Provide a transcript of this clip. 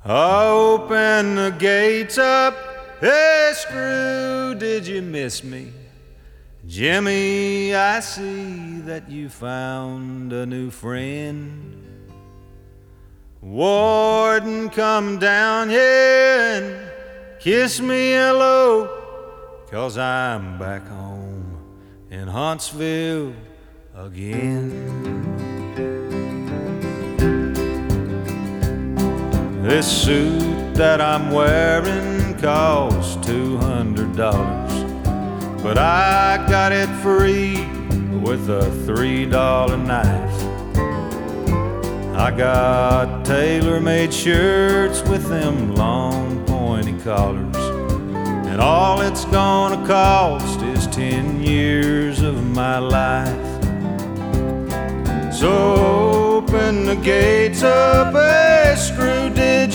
Open the gates up. Hey, Screw, did you miss me? Jimmy, I see that you found a new friend. Warden, come down here and kiss me hello, 'cause I'm back home in Huntsville again. This suit that I'm wearing costs $200, but I got it free with a $3 knife. I got tailor-made shirts with them long pointy collars, and all it's gonna cost is 10 years of my life. So open the gates up, hey, Screw, did